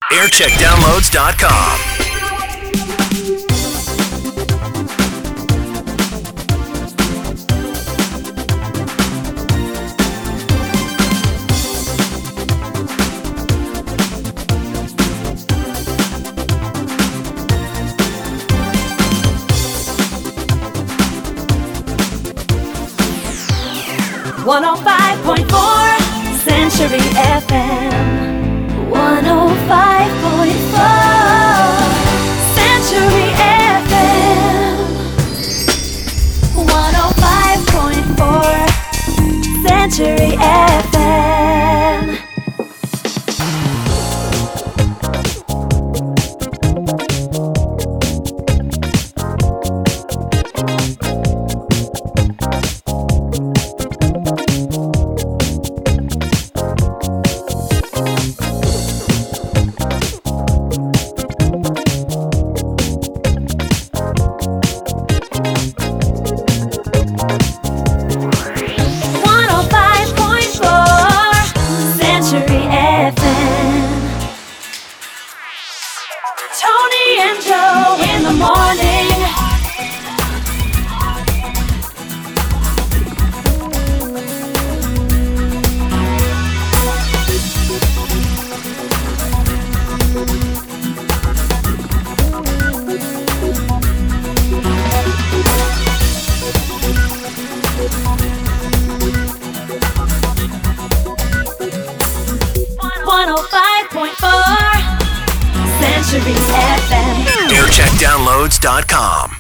aircheckdownloads.com. One 105.4 Century FM. 105.4 Century FM. 105.4 Century FM. Tony and Joe in the morning. One 105.4 Century FM. aircheckdownloads.com.